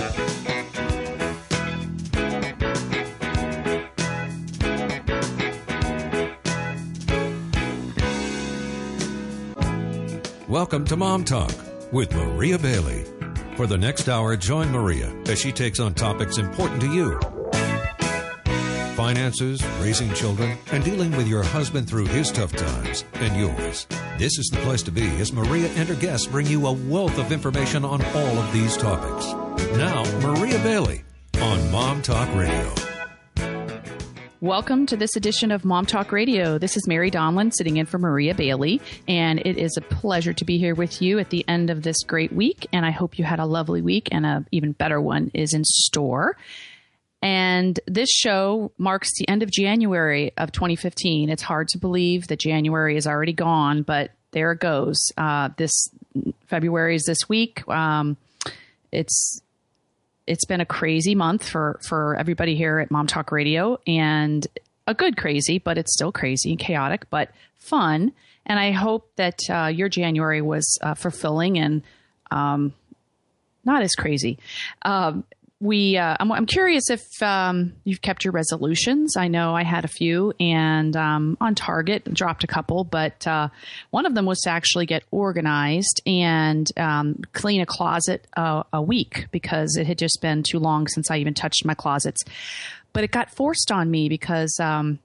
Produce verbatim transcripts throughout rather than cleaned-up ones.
Welcome to Mom Talk with Maria Bailey. For the next hour, join Maria as she takes on topics important to you. Finances, raising children, and dealing with your husband through his tough times and yours. This is the place to be as Maria and her guests bring you a wealth of information on all of these topics. Now, Maria Bailey on Mom Talk Radio. Welcome to this edition of Mom Talk Radio. This is Mary Donlin sitting in for Maria Bailey, and it is a pleasure to be here with you at the end of this great week, and I hope you had a lovely week, and an even better one is in store. And this show marks the end of January of twenty fifteen. It's hard to believe that January is already gone, but there it goes. Uh, this February is this week. Um, it's It's been a crazy month for, for everybody here at Mom Talk Radio, and a good crazy, but it's still crazy and chaotic, but fun. And I hope that uh, your January was uh, fulfilling and um, not as crazy. Um, we, uh, I'm, I'm curious if um, you've kept your resolutions. I know I had a few, and um, on target, dropped a couple, but uh, one of them was to actually get organized and um, clean a closet uh, a week, because it had just been too long since I even touched my closets. But it got forced on me because um,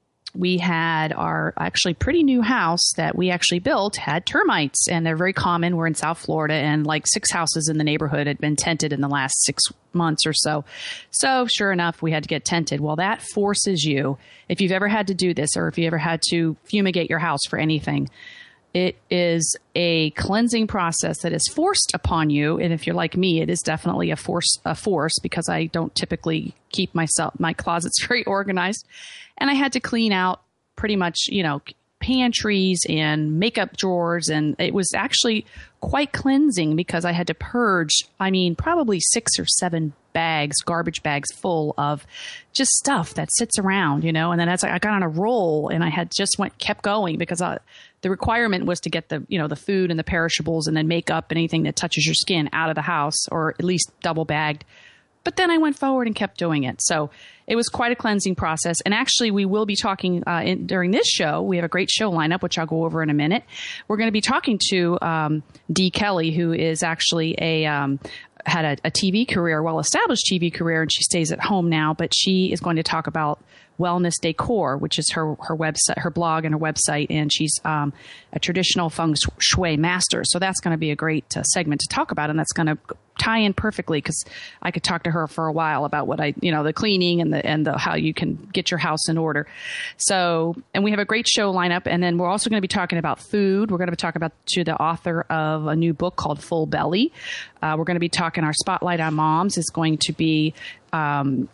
we had our actually pretty new house that we actually built had termites, and they're very common. We're in South Florida, and like six houses in the neighborhood had been tented in the last six months or so. So sure enough, we had to get tented. Well, that forces you, if you've ever had to do this, or if you ever had to fumigate your house for anything, it is a cleansing process that is forced upon you. And if you're like me, it is definitely a force, a force, because I don't typically keep myself, my closets very organized. And I had to clean out pretty much, you know, pantries and makeup drawers. And it was actually quite cleansing, because I had to purge, I mean, probably six or seven bags, garbage bags full of just stuff that sits around, you know. And then as I got on a roll, and I had just went, kept going, because I, the requirement was to get the, you know, the food and the perishables and then makeup and anything that touches your skin out of the house, or at least double bagged. But then I went forward and kept doing it. So it was quite a cleansing process. And actually, we will be talking uh, in, during this show. We have a great show lineup, which I'll go over in a minute. We're going to be talking to um, Dee Kelly, who is actually a um, had a, a T V career, well-established T V career, and she stays at home now. But she is going to talk about Wellness Decor, which is her her website, her blog and her website, and she's um, a traditional feng shui master. So that's going to be a great uh, segment to talk about, and that's going to tie in perfectly, because I could talk to her for a while about what I, you know, the cleaning and the and the how you can get your house in order. So, and we have a great show lineup, and then we're also going to be talking about food. We're going to be talking about to the author of a new book called Full Belly. Uh, we're going to be talking. Our Spotlight on Moms is going to be. Um,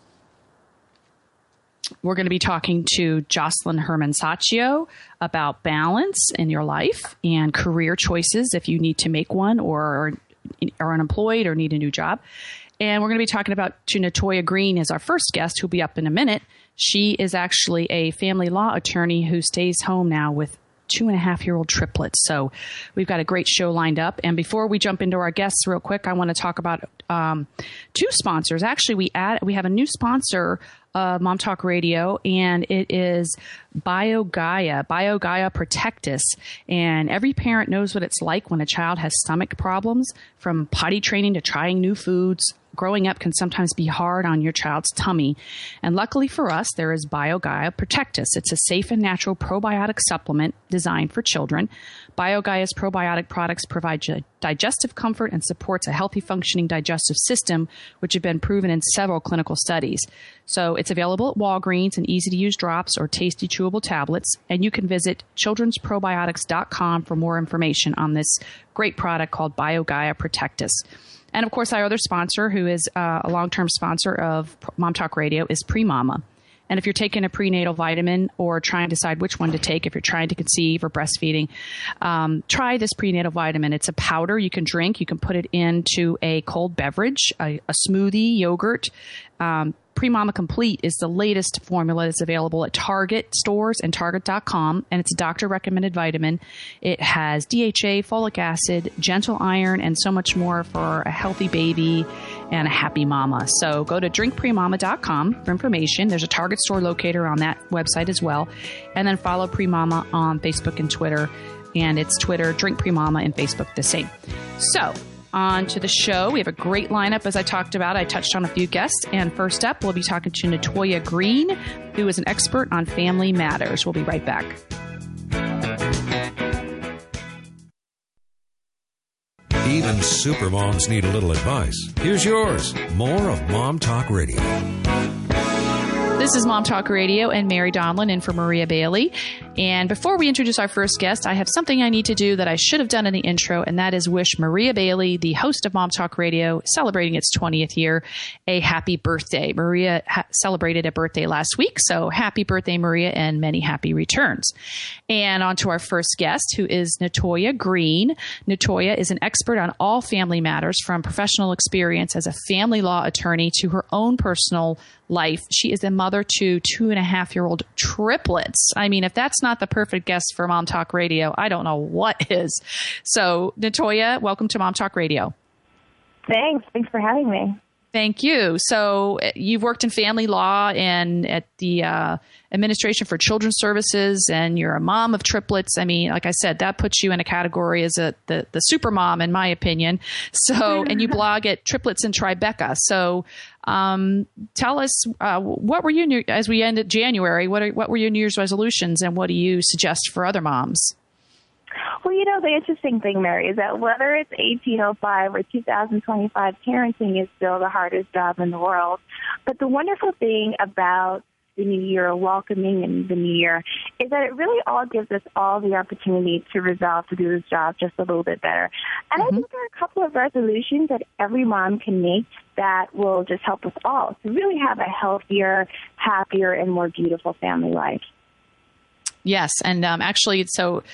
We're going to be talking to Jocelyn Herman Saccio about balance in your life and career choices if you need to make one, or are unemployed or need a new job. And we're going to be talking about to Natoya Green as our first guest, who'll be up in a minute. She is actually a family law attorney who stays home now with two and a half year old triplets. So we've got a great show lined up. And before we jump into our guests real quick, I want to talk about um, two sponsors. Actually, we add, we have a new sponsor, uh, Mom Talk Radio, and it is BioGaia, BioGaia Protectus. And every parent knows what it's like when a child has stomach problems, from potty training to trying new foods. Growing up can sometimes be hard on your child's tummy. And luckily for us, there is BioGaia Protectus. It's a safe and natural probiotic supplement designed for children. BioGaia's probiotic products provide digestive comfort and supports a healthy functioning digestive system, which have been proven in several clinical studies. So it's available at Walgreens in easy-to-use drops or tasty chewable tablets. And you can visit children's probiotics dot com for more information on this great product called BioGaia Protectus. And, of course, our other sponsor, who is uh, a long-term sponsor of Mom Talk Radio, is PreMama. And if you're taking a prenatal vitamin or trying to decide which one to take, if you're trying to conceive or breastfeeding, um, try this prenatal vitamin. It's a powder you can drink. You can put it into a cold beverage, a, a smoothie, yogurt. Um, PreMama Complete is the latest formula that's available at Target stores and Target dot com, and it's a doctor-recommended vitamin. It has D H A, folic acid, gentle iron, and so much more for a healthy baby and a happy mama. So go to drink pre mama dot com for information. There's a Target store locator on that website as well. And then follow PreMama on Facebook and Twitter. And it's Twitter, Drink Pre Mama, and Facebook the same. So on to the show. We have a great lineup, as I talked about. I touched on a few guests. And first up, we'll be talking to Natoya Green, who is an expert on family matters. We'll be right back. Even supermoms need a little advice. Here's yours. More of Mom Talk Radio. This is Mom Talk Radio and Mary Donlin in for Maria Bailey. And before we introduce our first guest, I have something I need to do that I should have done in the intro, and that is wish Maria Bailey, the host of Mom Talk Radio, celebrating its twentieth year, a happy birthday. Maria ha- celebrated a birthday last week, so happy birthday, Maria, and many happy returns. And on to our first guest, who is Natoya Green. Natoya is an expert on all family matters, from professional experience as a family law attorney to her own personal life. She is a mother to two and a half year old triplets. I mean, if that's not the perfect guest for Mom Talk Radio, I don't know what is. So, Natoya, welcome to Mom Talk Radio. Thanks. Thanks for having me. Thank you. So you've worked in family law and at the uh, Administration for Children's Services, and you're a mom of triplets. I mean, like I said, that puts you in a category as a the, the super mom, in my opinion. So, and you blog at Triplets in Tribeca. So um, tell us, uh, what were you, new, as we ended January, what, are, what were your New Year's resolutions, and what do you suggest for other moms? Well, you know, the interesting thing, Mary, is that whether it's eighteen oh five or two thousand twenty-five, parenting is still the hardest job in the world. But the wonderful thing about the new year, welcoming in the new year, is that it really all gives us all the opportunity to resolve to do this job just a little bit better. And mm-hmm. I think there are a couple of resolutions that every mom can make that will just help us all to really have a healthier, happier, and more beautiful family life. Yes, and um, actually, so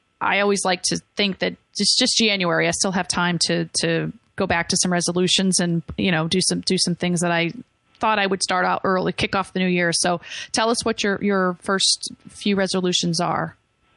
I always like to think that just, just January, I still have time to, to go back to some resolutions and, you know, do some do some things that I thought I would start out early, kick off the new year. So tell us what your, your first few resolutions are.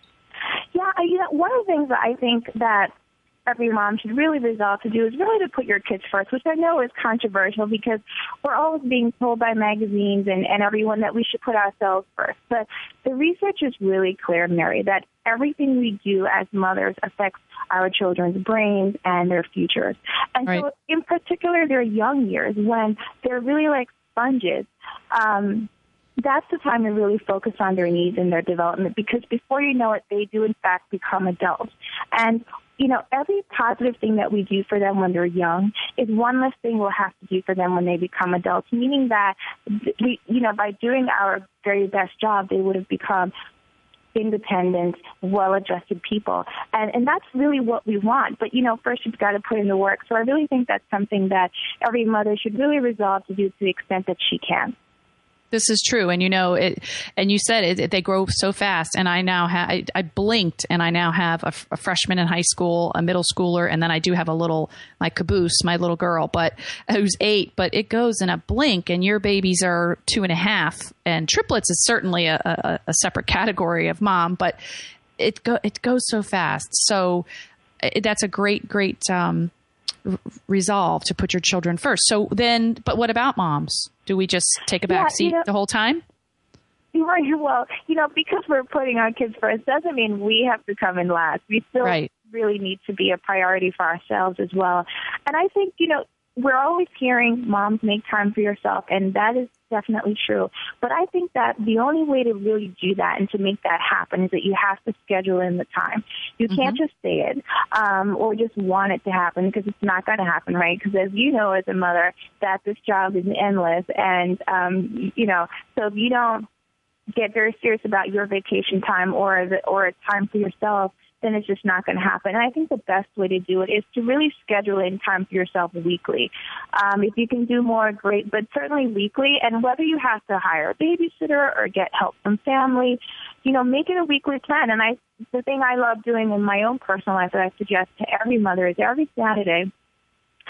Yeah, you know, one of the things that I think that every mom should really resolve to do is really to put your kids first, which I know is controversial because we're always being told by magazines and, and everyone that we should put ourselves first. But the research is really clear, Mary, that everything we do as mothers affects our children's brains and their futures. And right. so in particular, their young years, when they're really like sponges, um, that's the time to really focus on their needs and their development, because before you know it, they do, in fact, become adults. And you know, every positive thing that we do for them when they're young is one less thing we'll have to do for them when they become adults, meaning that, we, you know, by doing our very best job, they would have become independent, well-adjusted people. And, and that's really what we want. But, you know, first you've got to put in the work. So I really think that's something that every mother should really resolve to do to the extent that she can. This is true. And, you know, it, and you said it, it, they grow so fast. And I now have, I, I blinked and I now have a, a freshman in high school, a middle schooler. And then I do have a little, my caboose, my little girl, but who's eight, but it goes in a blink, and your babies are two and a half, and triplets is certainly a, a, a separate category of mom, but it go, it goes so fast. So it, that's a great, great, um, resolve to put your children first. So then, but what about moms? Do we just take a back yeah, seat you know, the whole time? Right. Well, you know, because we're putting our kids first doesn't mean we have to come in last. We still right. really need to be a priority for ourselves as well. And I think, you know, we're always hearing moms make time for yourself, and that is definitely true. But I think that the only way to really do that and to make that happen is that you have to schedule in the time. You mm-hmm. can't just say it um, or just want it to happen, because it's not going to happen, right? Because as you know as a mother, that this job is endless. And, um, you know, so if you don't get very serious about your vacation time or the, or a time for yourself, then it's just not going to happen. And I think the best way to do it is to really schedule in time for yourself weekly. Um, if you can do more, great, but certainly weekly. And whether you have to hire a babysitter or get help from family, you know, make it a weekly plan. And I, the thing I love doing in my own personal life that I suggest to every mother is every Saturday,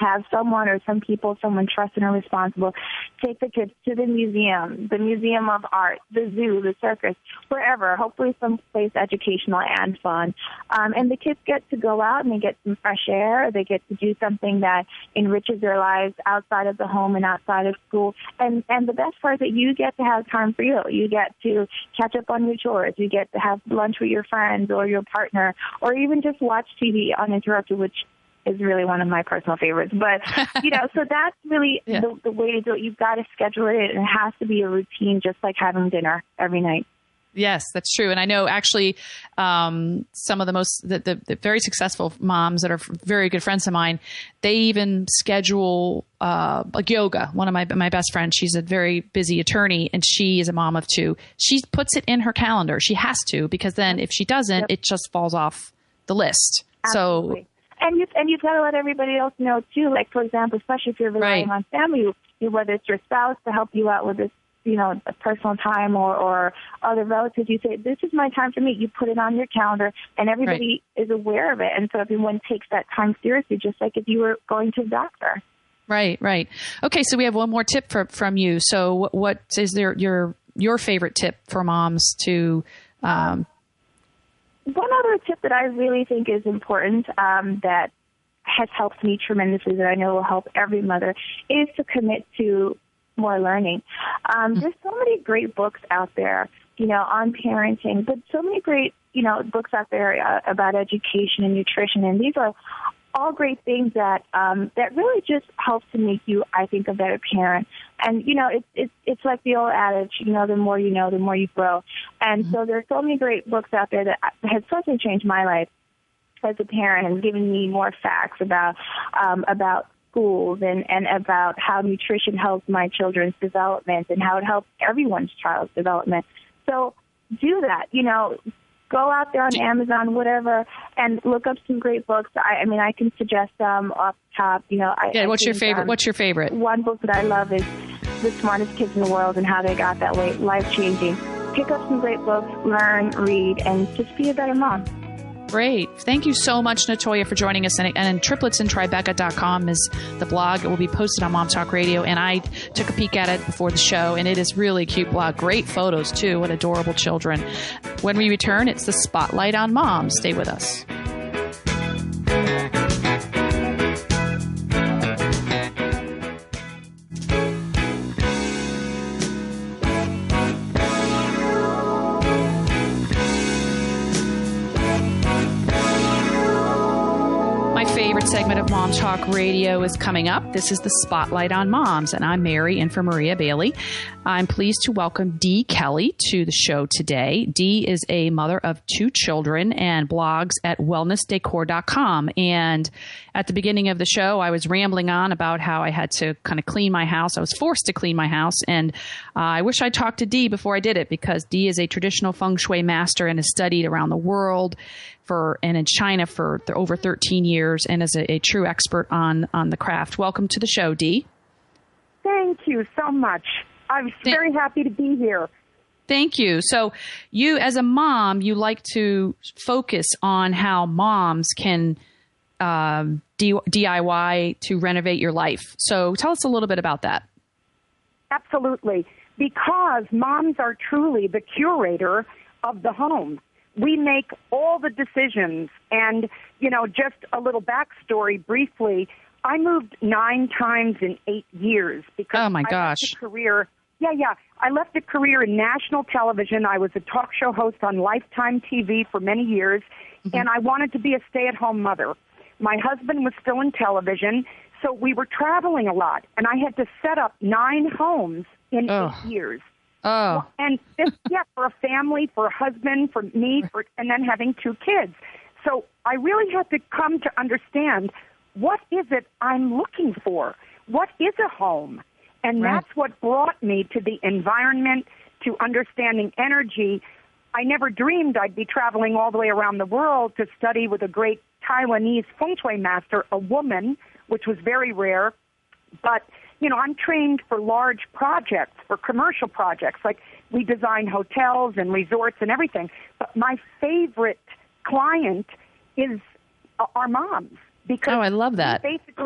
have someone or some people, someone trusted and responsible, take the kids to the museum, the Museum of Art, the zoo, the circus, wherever, hopefully someplace educational and fun. Um, and the kids get to go out and they get some fresh air. They get to do something that enriches their lives outside of the home and outside of school. And, and the best part is that you get to have time for you. You get to catch up on your chores. You get to have lunch with your friends or your partner, or even just watch T V uninterrupted, which is really one of my personal favorites. But, you know, so that's really yeah. the, the way to do it. You've got to schedule it, and it has to be a routine, just like having dinner every night. Yes, that's true. And I know actually um, some of the most, the, the, the very successful moms that are very good friends of mine, they even schedule uh, like yoga. One of my my best friends, she's a very busy attorney, and she is a mom of two. She puts it in her calendar. She has to, because then if she doesn't, yep. it just falls off the list. Absolutely. So. And you and you've got to let everybody else know too. Like, for example, especially if you're relying right. on family, whether it's your spouse to help you out with this, you know, a personal time, or, or other relatives, you say, this is my time for me. You put it on your calendar, and everybody right. is aware of it. And so everyone takes that time seriously, just like if you were going to a doctor. Right, right. Okay, so we have one more tip for, from you. So what, what is there your your favorite tip for moms to um, One other tip that I really think is important um, that has helped me tremendously, that I know will help every mother, is to commit to more learning. Um, there's so many great books out there, you know, on parenting, but so many great, you know, books out there uh, about education and nutrition, and these are all great things that um, that really just help to make you, I think, a better parent. And, you know, it's it's it's like the old adage, you know, the more you know, the more you grow. And mm-hmm. so there are so many great books out there that have certainly changed my life as a parent and given me more facts about um, about schools and, and about how nutrition helps my children's development and how it helps everyone's child's development. So do that, you know. Go out there on Amazon, whatever, and look up some great books. I, I mean, I can suggest them off the top. You know, I, yeah. What's I think, your favorite? Um, what's your favorite? One book that I love is The Smartest Kids in the World and How They Got That Way. Life changing. Pick up some great books, learn, read, and just be a better mom. Great. Thank you so much, Natoya, for joining us. And, and triplets and tribeca dot com is the blog. It will be posted on Mom Talk Radio. And I took a peek at it before the show, and it is really a cute blog. Great photos, too. What adorable children. When we return, it's the Spotlight on Mom. Stay with us. Segment of Mom Talk Radio is coming up. This is the Spotlight on Moms, and I'm Mary in for Maria Bailey. I'm pleased to welcome Dee Kelly to the show today. Dee is a mother of two children and blogs at wellness decor dot com. And at the beginning of the show, I was rambling on about how I had to kind of clean my house. I was forced to clean my house, and uh, I wish I talked to Dee before I did it, because Dee is a traditional feng shui master and has studied around the world for and in China for th- over thirteen years, and is a, a true expert on on the craft. Welcome to the show, Dee. Thank you so much. I'm Th- very happy to be here. Thank you. So you, as a mom, you like to focus on how moms can um, D- DIY to renovate your life. So tell us a little bit about that. Absolutely. Because moms are truly the curator of the home. We make all the decisions. And, you know, just a little backstory briefly, I moved nine times in eight years because oh my gosh. I left a career. Yeah, yeah. I left a career in national television. I was a talk show host on Lifetime T V for many years, mm-hmm. and I wanted to be a stay-at-home mother. My husband was still in television, so we were traveling a lot, and I had to set up nine homes in oh. eight years. Oh. And this, yeah, for a family, for a husband, for me, for, and then having two kids. So I really had to come to understand, what is it I'm looking for? What is a home? And right. that's what brought me to the environment, to understanding energy. I never dreamed I'd be traveling all the way around the world to study with a great Taiwanese feng shui master, a woman, which was very rare. But, you know, I'm trained for large projects, for commercial projects. Like, we design hotels and resorts and everything. But my favorite client is uh, our moms. Because oh, I love that. Basically,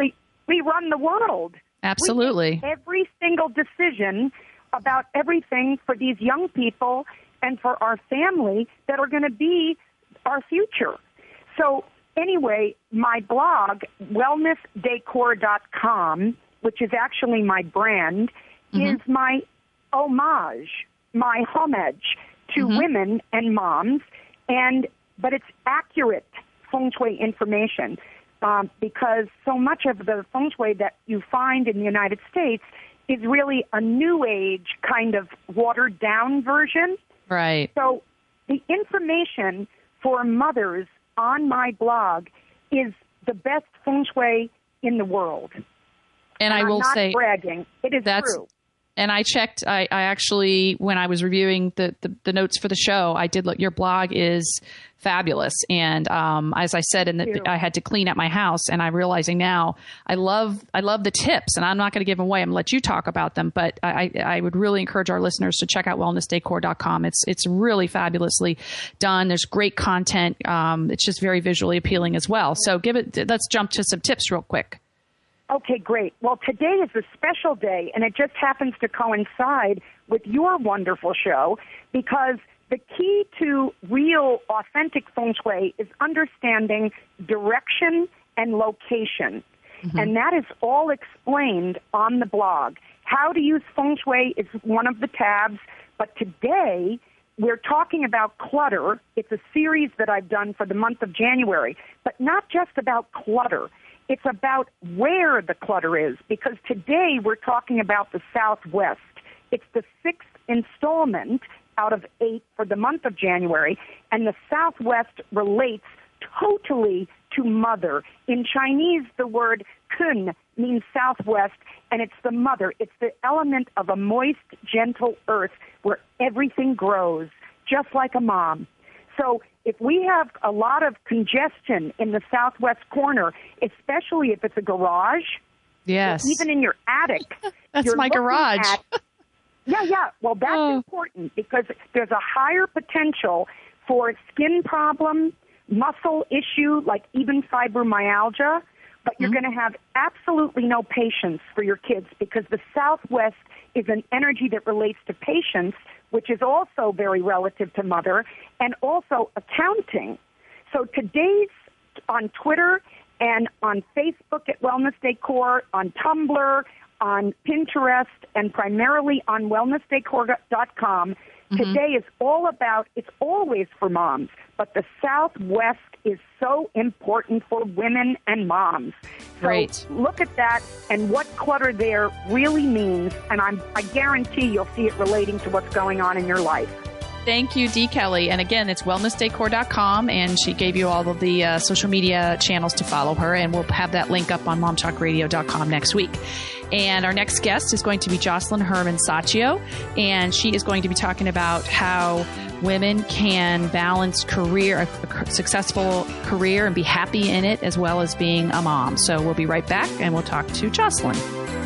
we run the world. Absolutely. We make every single decision about everything for these young people and for our family that are going to be our future. So anyway, my blog, wellness decor dot com, which is actually my brand, mm-hmm. is my homage, my homage to mm-hmm. women and moms, and but it's accurate feng shui information um, because so much of the feng shui that you find in the United States is really a new age kind of watered down version. Right. So the information for mothers on my blog is the best feng shui in the world. And, and I I'm will not say bragging. It is that's, true. And I checked, I, I actually, when I was reviewing the, the, the notes for the show, I did look, your blog is fabulous. And um, as I said, in the, I had to clean up my house, and I'm realizing now I love, I love the tips, and I'm not going to give them away. I'm going to let you talk about them, but I, I would really encourage our listeners to check out wellness decor dot com. It's, it's really fabulously done. There's great content. Um, it's just very visually appealing as well. So give it, let's jump to some tips real quick. Okay, great. Well, today is a special day, and it just happens to coincide with your wonderful show because the key to real, authentic feng shui is understanding direction and location. Mm-hmm. And that is all explained on the blog. How to use feng shui is one of the tabs, but today we're talking about clutter. It's a series that I've done for the month of January, but not just about clutter. It's about where the clutter is, because today we're talking about the Southwest. It's the sixth installment out of eight for the month of January, and the Southwest relates totally to mother. In Chinese, the word kun means southwest, and it's the mother. It's the element of a moist, gentle earth where everything grows, just like a mom. So if we have a lot of congestion in the southwest corner, especially if it's a garage, yes, even in your attic, that's you're my garage. At, yeah, yeah. Well, that's oh. important because there's a higher potential for skin problem, muscle issue, like even fibromyalgia, but you're mm-hmm. going to have absolutely no patience for your kids because the Southwest is an energy that relates to patience, which is also very relative to mother, and also accounting. So today's on Twitter and on Facebook at Wellness Decor, on Tumblr, on Pinterest, and primarily on wellness decor dot com. Mm-hmm. Today is all about, it's always for moms, but the Southwest is so important for women and moms. So Great. Look at that and what clutter there really means, and I'm, I guarantee you'll see it relating to what's going on in your life. Thank you, Dee Kelly. And again, it's wellness decor dot com, and she gave you all of the uh, social media channels to follow her, and we'll have that link up on mom talk radio dot com next week. And our next guest is going to be Jocelyn Herman Saccio, and she is going to be talking about how women can balance career, a successful career, and be happy in it, as well as being a mom. So we'll be right back, and we'll talk to Jocelyn.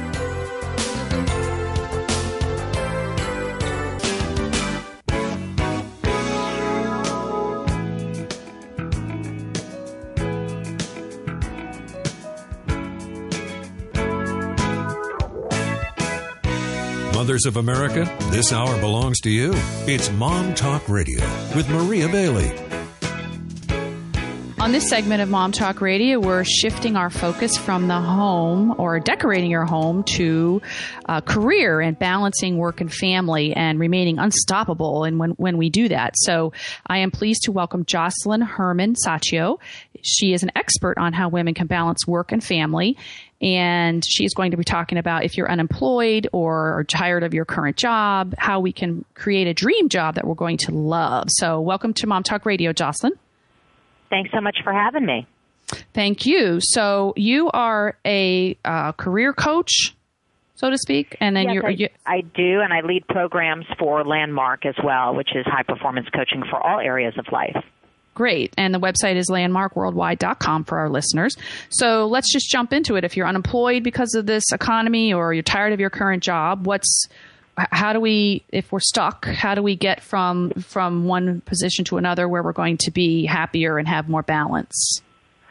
Mothers of America, this hour belongs to you. It's Mom Talk Radio with Maria Bailey. On this segment of Mom Talk Radio, we're shifting our focus from the home or decorating your home to uh, career and balancing work and family and remaining unstoppable and when, when we do that. So I am pleased to welcome Jocelyn Herman Saccio. She is an expert on how women can balance work and family. And she is going to be talking about if you're unemployed or are tired of your current job, how we can create a dream job that we're going to love. So welcome to Mom Talk Radio, Jocelyn. Thanks so much for having me. Thank you. So you are a uh, career coach, so to speak, and then yes, you're. I, you I do, and I lead programs for Landmark as well, which is high performance coaching for all areas of life. Great. And the website is landmark worldwide dot com for our listeners. So let's just jump into it. If you're unemployed because of this economy or you're tired of your current job, what's how do we, if we're stuck, how do we get from from one position to another where we're going to be happier and have more balance?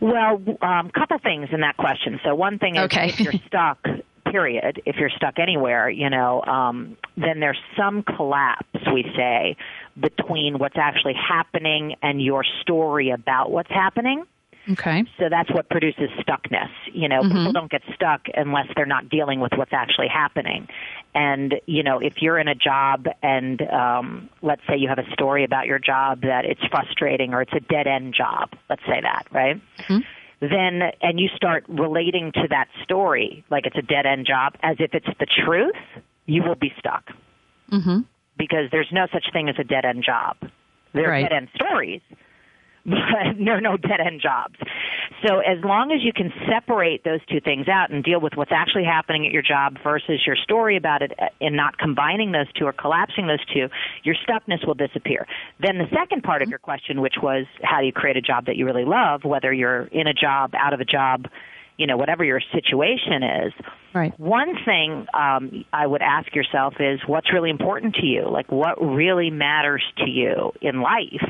Well, a um, couple things in that question. So one thing is okay. if you're stuck, period, if you're stuck anywhere, you know, um, then there's some collapse, we say, between what's actually happening and your story about what's happening. Okay. So that's what produces stuckness. You know, mm-hmm. people don't get stuck unless they're not dealing with what's actually happening. And, you know, if you're in a job and um, let's say you have a story about your job that it's frustrating or it's a dead-end job, let's say that, right? Mm-hmm. Then, and you start relating to that story like it's a dead-end job as if it's the truth, you will be stuck. Mm-hmm. Because there's no such thing as a dead-end job. There are right. dead-end stories, but there are no dead-end jobs. So as long as you can separate those two things out and deal with what's actually happening at your job versus your story about it and not combining those two or collapsing those two, your stuckness will disappear. Then the second part of your question, which was how do you create a job that you really love, whether you're in a job, out of a job, you know, whatever your situation is. Right. One thing um, I would ask yourself is what's really important to you? Like what really matters to you in life?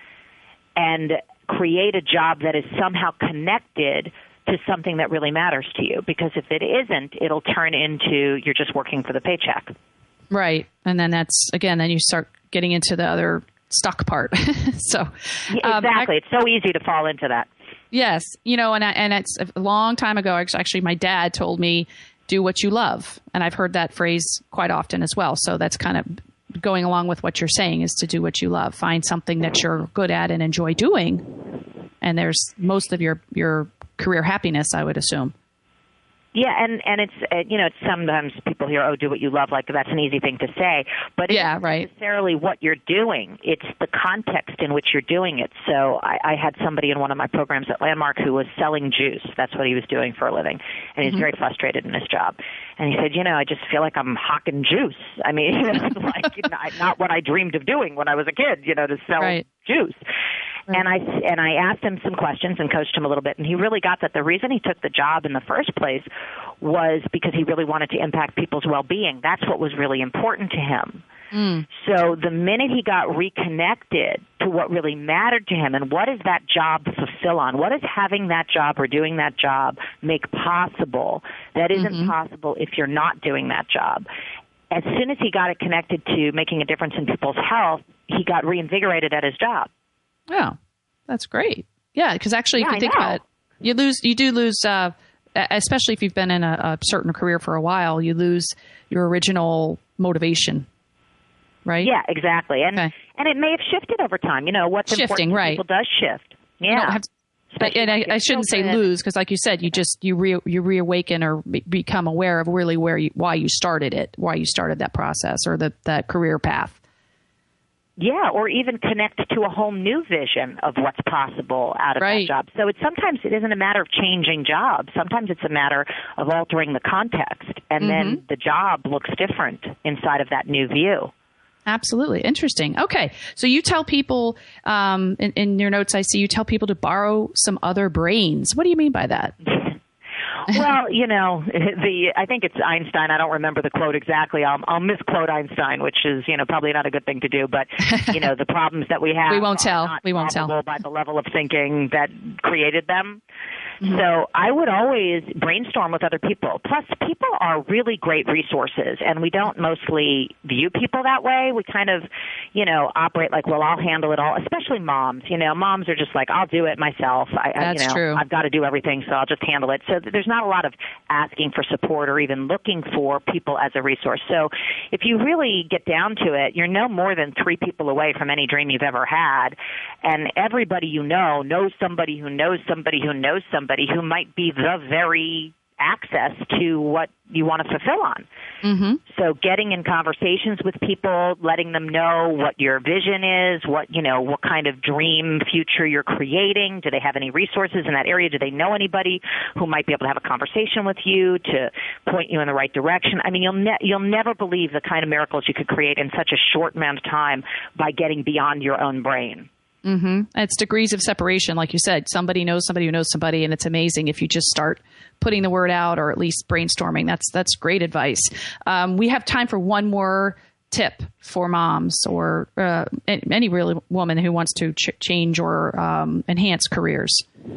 And create a job that is somehow connected to something that really matters to you. Because if it isn't, it'll turn into you're just working for the paycheck. Right. And then that's, again, then you start getting into the other stuck part. so yeah, exactly. Um, it's so easy to fall into that. Yes. You know, and I, and it's a long time ago, actually, my dad told me, do what you love. And I've heard that phrase quite often as well. So that's kind of going along with what you're saying is to do what you love. Find something that you're good at and enjoy doing. And there's most of your, your career happiness, I would assume. Yeah, and, and it's, uh, you know, it's sometimes people hear, oh, do what you love, like that's an easy thing to say. But it's yeah, not right. necessarily what you're doing. It's the context in which you're doing it. So I, I had somebody in one of my programs at Landmark who was selling juice. That's what he was doing for a living. And he's mm-hmm. very frustrated in his job. And he said, you know, I just feel like I'm hawking juice. I mean, it's like not, not what I dreamed of doing when I was a kid, you know, to sell right. juice. And I, and I asked him some questions and coached him a little bit, and he really got that the reason he took the job in the first place was because he really wanted to impact people's well-being. That's what was really important to him. Mm. So the minute he got reconnected to what really mattered to him and what does that job fulfill on, what does having that job or doing that job make possible that isn't mm-hmm. possible if you're not doing that job, as soon as he got it connected to making a difference in people's health, he got reinvigorated at his job. Oh, that's great. Yeah, because actually, yeah, if you think about it, you lose, you do lose, uh, especially if you've been in a, a certain career for a while, you lose your original motivation, right? Yeah, exactly. And okay. and it may have shifted over time. You know, what's Shifting, important to right. people does shift. Yeah. Have to, but, and I, I shouldn't say lose because, like you said, you just you re, you reawaken or be, become aware of really where you, why you started it, why you started that process or the that career path. Yeah, or even connect to a whole new vision of what's possible out of right. that job. So it's sometimes it isn't a matter of changing jobs. Sometimes it's a matter of altering the context, and mm-hmm. then the job looks different inside of that new view. Absolutely. Interesting. Okay. So you tell people, um, in, in your notes, I see you tell people to borrow some other brains. What do you mean by that? Well, you know, the I think it's Einstein. I don't remember the quote exactly. I'll, I'll misquote Einstein, which is, you know, probably not a good thing to do. But, you know, the problems that we have we won't tell. Not we won't tell by the level of thinking that created them. Mm-hmm. So I would always brainstorm with other people. Plus, people are really great resources, and we don't mostly view people that way. We kind of, you know, operate like, well, I'll handle it all, especially moms. You know, moms are just like, I'll do it myself. I, That's I, you know, true. I've got to do everything, so I'll just handle it. So there's not a lot of asking for support or even looking for people as a resource. So if you really get down to it, you're no more than three people away from any dream you've ever had, and everybody you know knows somebody who knows somebody who knows somebody who might be the very access to what you want to fulfill on. Mm-hmm. So getting in conversations with people, letting them know what your vision is, what, you know, what kind of dream future you're creating. Do they have any resources in that area? Do they know anybody who might be able to have a conversation with you to point you in the right direction? I mean, you'll ne- you'll never believe the kind of miracles you could create in such a short amount of time by getting beyond your own brain. Mm-hmm. It's degrees of separation, like you said. Somebody knows somebody who knows somebody, and it's amazing if you just start putting the word out or at least brainstorming. That's that's great advice. Um, we have time for one more tip for moms or uh, any really woman who wants to ch- change or um, enhance careers.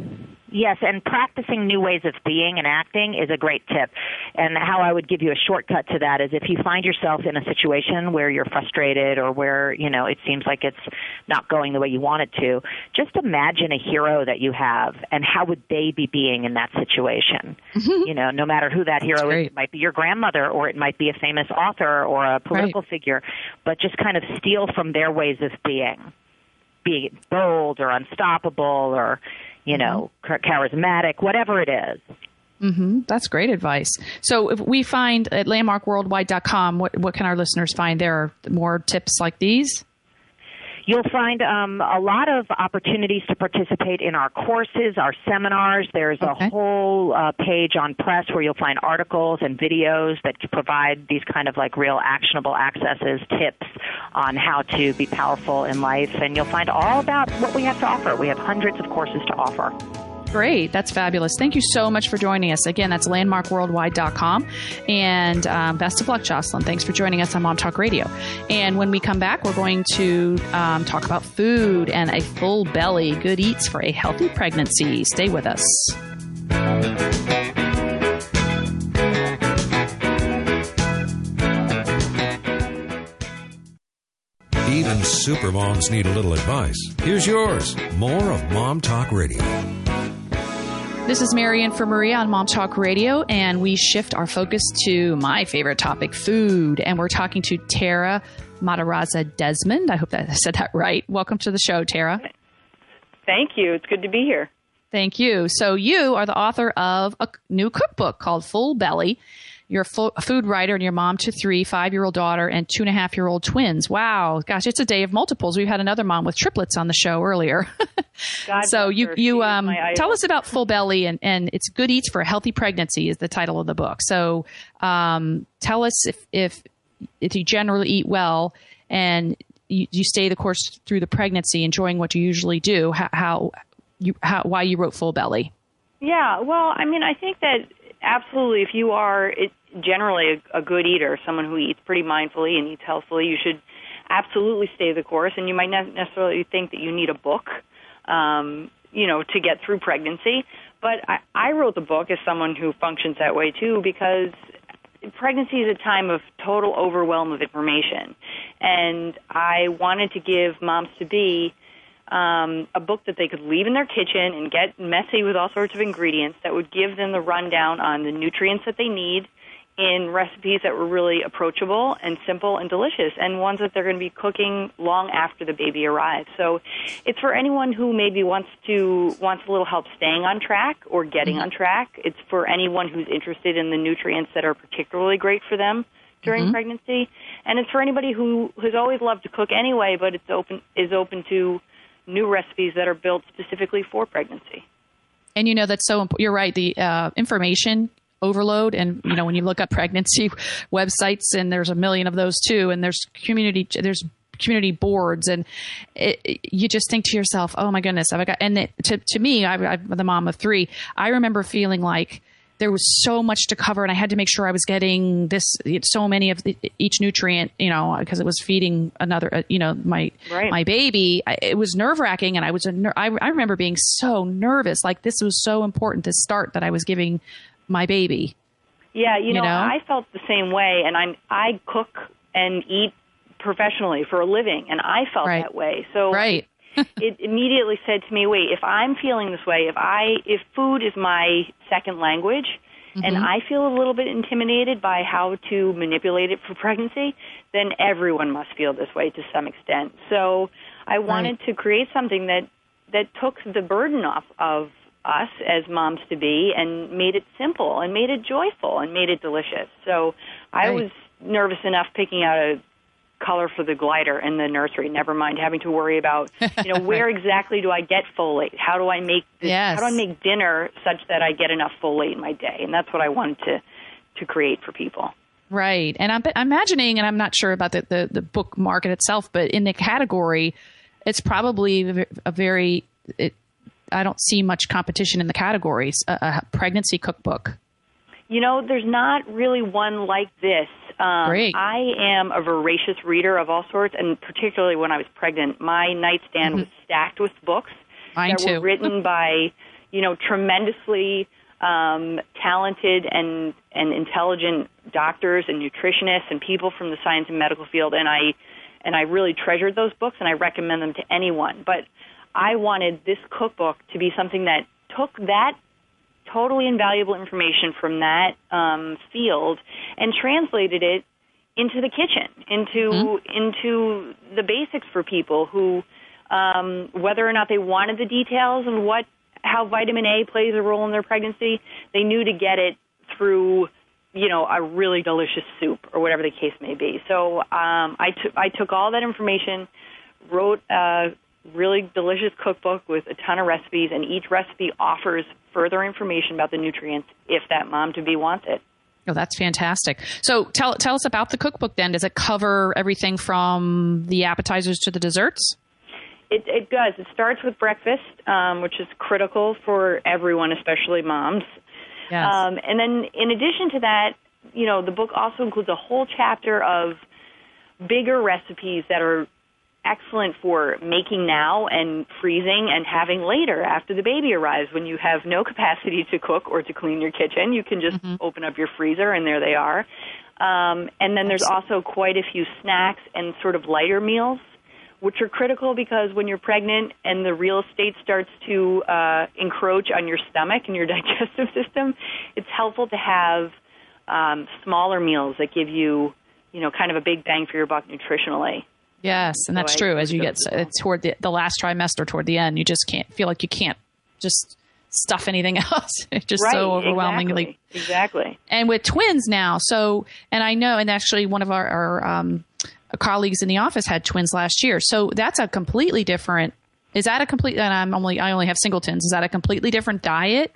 Yes, and practicing new ways of being and acting is a great tip. And how I would give you a shortcut to that is if you find yourself in a situation where you're frustrated or where, you know, it seems like it's not going the way you want it to, just imagine a hero that you have and how would they be being in that situation. Mm-hmm. You know, no matter who that hero is, it might be your grandmother or it might be a famous author or a political right. figure, but just kind of steal from their ways of being. Be bold or unstoppable or, you know, mm-hmm. charismatic, whatever it is. Mm-hmm. That's great advice. So if we find at landmark worldwide dot com, what, what can our listeners find there? More tips like these? You'll find um, a lot of opportunities to participate in our courses, our seminars. There's okay. a whole uh, page on Press where you'll find articles and videos that provide these kind of like real actionable accesses, tips on how to be powerful in life. And you'll find all about what we have to offer. We have hundreds of courses to offer. Great. That's fabulous. Thank you so much for joining us. Again, that's landmark worldwide dot com. And um, best of luck, Jocelyn. Thanks for joining us on Mom Talk Radio. And when we come back, we're going to um, talk about food and a full belly, good eats for a healthy pregnancy. Stay with us. Even supermoms need a little advice. Here's yours. More of Mom Talk Radio. This is Marian for Maria on Mom Talk Radio, and we shift our focus to my favorite topic, food. And we're talking to Tara Matarazza Desmond. I hope that I said that right. Welcome to the show, Tara. Thank you. It's good to be here. Thank you. So you are the author of a new cookbook called Full Belly. You're a, full, a food writer, and you're mom to three, five-year-old daughter, and two-and-a-half-year-old twins. Wow. Gosh, it's a day of multiples. We had another mom with triplets on the show earlier. God so you, you um, tell us about Full Belly, and, and it's Good Eats for a Healthy Pregnancy is the title of the book. So um, tell us if, if if you generally eat well and you, you stay the course through the pregnancy, enjoying what you usually do, how, how you how why you wrote Full Belly. Yeah, well, I mean, I think that absolutely, if you are it, generally a, a good eater, someone who eats pretty mindfully and eats healthfully, you should absolutely stay the course. And you might not necessarily think that you need a book, um, you know, to get through pregnancy. But I, I wrote the book as someone who functions that way too, because pregnancy is a time of total overwhelm of information, and I wanted to give moms-to-be Um, a book that they could leave in their kitchen and get messy with all sorts of ingredients that would give them the rundown on the nutrients that they need in recipes that were really approachable and simple and delicious, and ones that they're going to be cooking long after the baby arrives. So it's for anyone who maybe wants to wants a little help staying on track or getting mm-hmm. on track. It's for anyone who's interested in the nutrients that are particularly great for them during mm-hmm. pregnancy, and it's for anybody who has always loved to cook anyway, but it's open is open to new recipes that are built specifically for pregnancy. And you know, that's so important. You're right. The uh, information overload, and you know, when you look up pregnancy websites, and there's a million of those too, and there's community, there's community boards, and it, it, you just think to yourself, "Oh my goodness, I've got." And it, to to me, I, I'm the mom of three. I remember feeling like there was so much to cover, and I had to make sure I was getting this, so many of the, each nutrient, you know, because it was feeding another, uh, you know, my right. my baby. I, it was nerve wracking, and I was a ner- I, I remember being so nervous, like this was so important to start that I was giving my baby. Yeah, you, you know, know, I felt the same way, and I'm I cook and eat professionally for a living, and I felt right. that way. So right. it immediately said to me, wait, if I'm feeling this way, if I if food is my second language, mm-hmm. and I feel a little bit intimidated by how to manipulate it for pregnancy, then everyone must feel this way to some extent. So I wanted right. to create something that, that took the burden off of us as moms-to-be and made it simple and made it joyful and made it delicious. So I right. was nervous enough picking out a color for the glider in the nursery, never mind having to worry about, you know, where exactly do I get folate? How do I make this, yes. how do I make dinner such that I get enough folate in my day? And that's what I wanted to, to create for people. Right. And I'm, I'm imagining, and I'm not sure about the, the, the book market itself, but in the category, it's probably a very, it, I don't see much competition in the categories, a, a pregnancy cookbook. You know, there's not really one like this. Um, Great. I am a voracious reader of all sorts, and particularly when I was pregnant, my nightstand mm-hmm. was stacked with books Mine that too. were written by, you know, tremendously um, talented and, and intelligent doctors and nutritionists and people from the science and medical field, and I and I really treasured those books, and I recommend them to anyone. But I wanted this cookbook to be something that took that totally invaluable information from that um, field and translated it into the kitchen, into mm-hmm. into the basics for people who, um, whether or not they wanted the details and what how vitamin A plays a role in their pregnancy, they knew to get it through, you know, a really delicious soup or whatever the case may be. So um, I, t- I took all that information, wrote a really delicious cookbook with a ton of recipes, and each recipe offers further information about the nutrients if that mom-to-be wants it. Oh, that's fantastic. So tell tell us about the cookbook then. Does it cover everything from the appetizers to the desserts? It, it does. It starts with breakfast, um, which is critical for everyone, especially moms. Yes. Um, and then in addition to that, you know, the book also includes a whole chapter of bigger recipes that are excellent for making now and freezing and having later after the baby arrives. When you have no capacity to cook or to clean your kitchen, you can just mm-hmm. open up your freezer and there they are. Um, and then there's also quite a few snacks and sort of lighter meals, which are critical because when you're pregnant and the real estate starts to uh, encroach on your stomach and your digestive system, it's helpful to have um, smaller meals that give you, you know, kind of a big bang for your buck nutritionally. Yes, and that's so true. As you get toward the, the last trimester, toward the end, you just can't feel like you can't just stuff anything else. It's just right, so overwhelmingly. Exactly, exactly. And with twins now, so, and I know, and actually one of our, our um, colleagues in the office had twins last year. So that's a completely different, is that a complete, and I'm only, I only have singletons. Is that a completely different diet?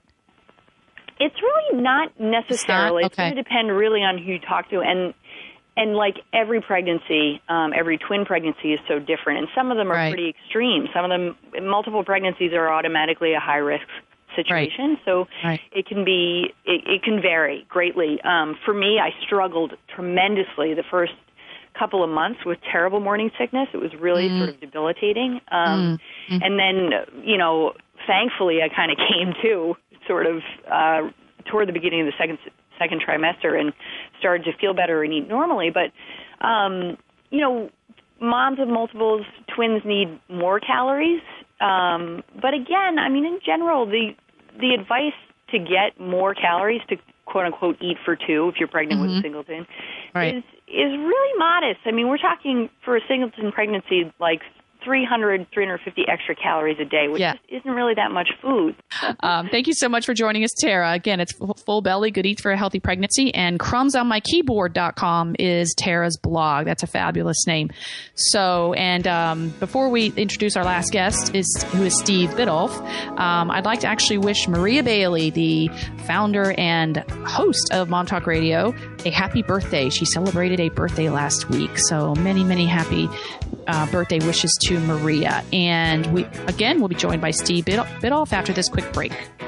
It's really not necessarily. It's, not? Okay. It's going to depend really on who you talk to. And And like every pregnancy, um, every twin pregnancy is so different. And some of them are right. pretty extreme. Some of them, multiple pregnancies are automatically a high-risk situation. Right. So right. it can be, it, it can vary greatly. Um, for me, I struggled tremendously the first couple of months with terrible morning sickness. It was really mm. sort of debilitating. Um, mm. And then, you know, thankfully I kind of came to sort of uh, toward the beginning of the second second trimester and started to feel better and eat normally. But, um, you know, moms of multiples, twins need more calories. Um, but again, I mean, in general, the the advice to get more calories, to quote-unquote eat for two if you're pregnant mm-hmm. with a singleton, right. is, is really modest. I mean, we're talking for a singleton pregnancy like three hundred, three hundred fifty extra calories a day, which yeah. just isn't really that much food. um, thank you so much for joining us, Tara. Again, it's Full Belly, Good Eats for a Healthy Pregnancy, and crumbs on my keyboard dot com is Tara's blog. That's a fabulous name. So, and um, before we introduce our last guest, is who is Steve Biddulph, um, I'd like to actually wish Maria Bailey, the founder and host of Mom Talk Radio, a happy birthday. She celebrated a birthday last week. So many, many happy uh, birthday wishes to Maria. And we, again, we'll be joined by Steve Biddulph after this quick break.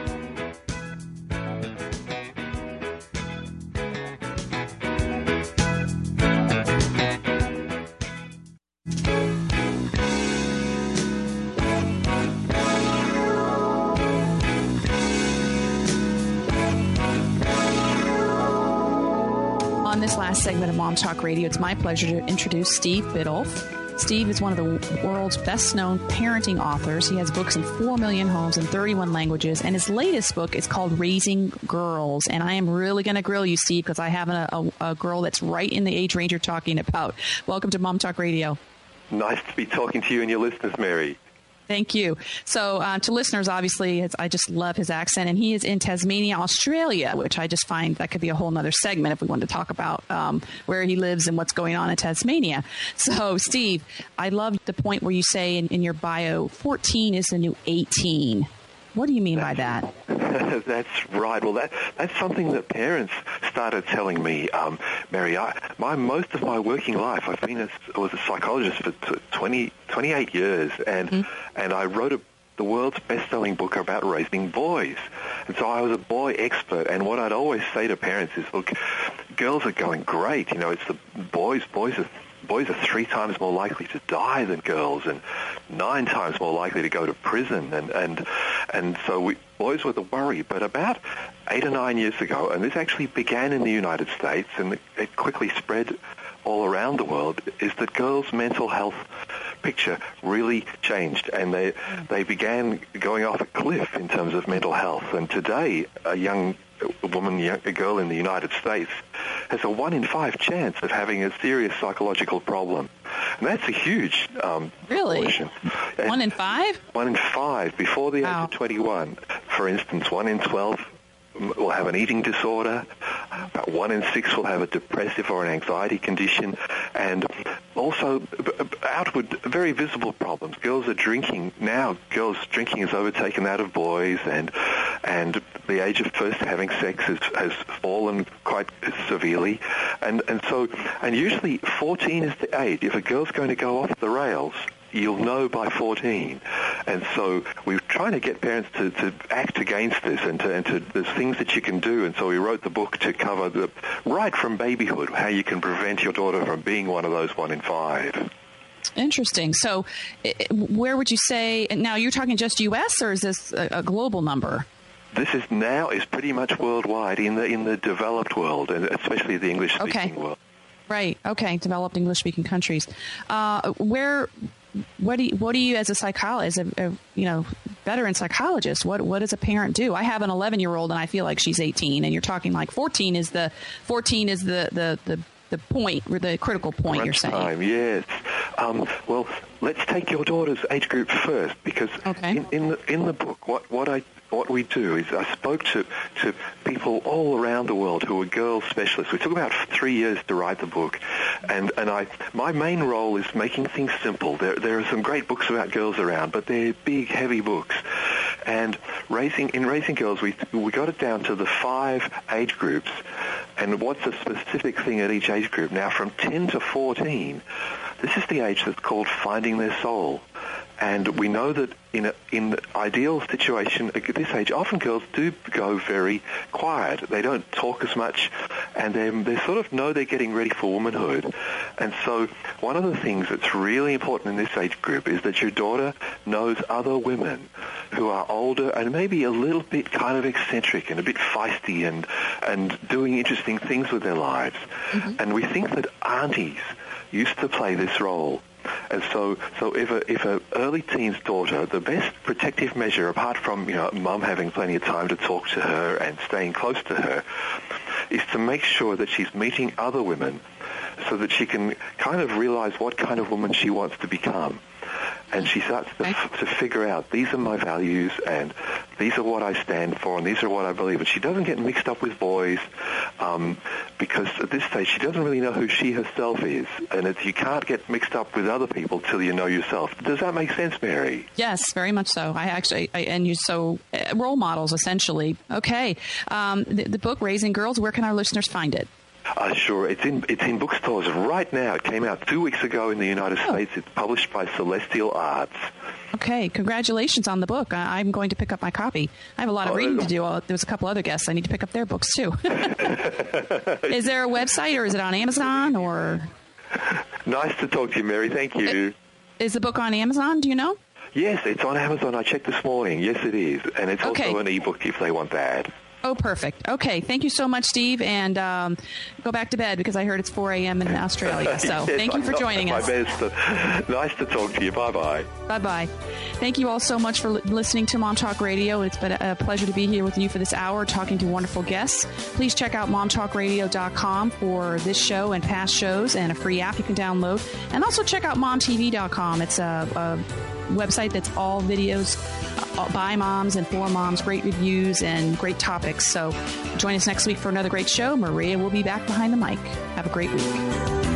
On this last segment of Mom Talk Radio, it's my pleasure to introduce Steve Biddulph. Steve is one of the world's best-known parenting authors. He has books in four million homes in thirty-one languages, and his latest book is called Raising Girls. And I am really going to grill you, Steve, because I have a, a, a girl that's right in the age range you're talking about. Welcome to Mom Talk Radio. Nice to be talking to you and your listeners, Mary. Thank you. So uh, to listeners, obviously, it's, I just love his accent. And he is in Tasmania, Australia, which I just find that could be a whole other segment if we wanted to talk about um, where he lives and what's going on in Tasmania. So, Steve, I love the point where you say in, in your bio, fourteen is the new eighteen. What do you mean that's, by that? That's right. Well, that that's something that parents started telling me. Um, Mary, I, my most of my working life, I've been a, I was a psychologist for twenty, twenty-eight years, and mm-hmm. and I wrote a, the world's best-selling book about raising boys. And so I was a boy expert. And what I'd always say to parents is, look, girls are going great. You know, it's the boys. Boys are. Boys are three times more likely to die than girls, and nine times more likely to go to prison. And, and and so we, boys were the worry. But about eight or nine years ago, and this actually began in the United States, and it quickly spread all around the world, is that girls' mental health picture really changed, and they they began going off a cliff in terms of mental health. And today, a young woman, a girl in the United States, has a one in five chance of having a serious psychological problem. And that's a huge um, really? portion. One in five? One in five before the wow. age of twenty-one. For instance, one in twelve will have an eating disorder. About one in six will have a depressive or an anxiety condition, and also outward, very visible problems. Girls are drinking now. Girls drinking has overtaken that of boys, and and the age of first having sex has, has fallen quite severely, and and so and usually fourteen is the age. If a girl's going to go off the rails, you'll know by fourteen. And so we're trying to get parents to, to act against this, and to, and to there's things that you can do. And so we wrote the book to cover the right from babyhood, how you can prevent your daughter from being one of those one in five. Interesting. So where would you say, now you're talking just U S, or is this a, a global number? This is now is pretty much worldwide in the in the developed world, and especially the English-speaking okay. world. Right. Okay. Developed English-speaking countries. Uh, where, what do you, what do you as a psychologist, as a, a you know veteran psychologist, what what does a parent do? I have an eleven-year-old, and I feel like she's eighteen, and you're talking like fourteen is the fourteen is the the the, the point, or the critical point. Crunch you're saying. Time, yes. Um, well, let's take your daughter's age group first, because okay. in, in the in the book, what what I What we do is I spoke to, to people all around the world who were girls specialists. We took about three years to write the book, and, and I my main role is making things simple. There there are some great books about girls around, but they're big, heavy books. And raising in raising girls, we we got it down to the five age groups, and what's a specific thing at each age group. Now, from ten to fourteen, this is the age that's called finding their soul. And we know that in a, in the ideal situation at this age, often girls do go very quiet. They don't talk as much, and they they sort of know they're getting ready for womanhood. And so one of the things that's really important in this age group is that your daughter knows other women who are older and maybe a little bit kind of eccentric and a bit feisty and, and doing interesting things with their lives. Mm-hmm. And we think that aunties used to play this role. And so, so if a if a early teen's daughter, the best protective measure, apart from you know mum having plenty of time to talk to her and staying close to her, is to make sure that she's meeting other women, so that she can kind of realize what kind of woman she wants to become. And she starts to, f- to figure out, these are my values, and these are what I stand for, and these are what I believe. And she doesn't get mixed up with boys, um, because at this stage she doesn't really know who she herself is. And it's, you can't get mixed up with other people till you know yourself. Does that make sense, Mary? Yes, very much so. I actually, I, and you so uh, role models, essentially. Okay. Um, the, the book, Raising Girls, where can our listeners find it? Uh, sure. It's in it's in bookstores right now. It came out two weeks ago in the United oh. States. It's published by Celestial Arts. Okay. Congratulations on the book. I, I'm going to pick up my copy. I have a lot of oh, reading to do. Uh, There's a couple other guests. I need to pick up their books, too. Is there a website, or is it on Amazon? Or Nice to talk to you, Mary. Thank you. Is the book on Amazon? Do you know? Yes, it's on Amazon. I checked this morning. Yes, it is. And it's okay. also an ebook if they want that. Oh, perfect. Okay. Thank you so much, Steve. And um, go back to bed, because I heard it's four a.m. in Australia. So yes, thank you for joining my us. Best. Nice to talk to you. Bye-bye. Bye-bye. Thank you all so much for li- listening to Mom Talk Radio. It's been a pleasure to be here with you for this hour, talking to wonderful guests. Please check out mom talk radio dot com for this show and past shows, and a free app you can download. And also check out mom t v dot com. It's a, a website that's all videos by moms and for moms, great reviews and great topics. So join us next week for another great show. Maria will be back behind the mic. Have a great week.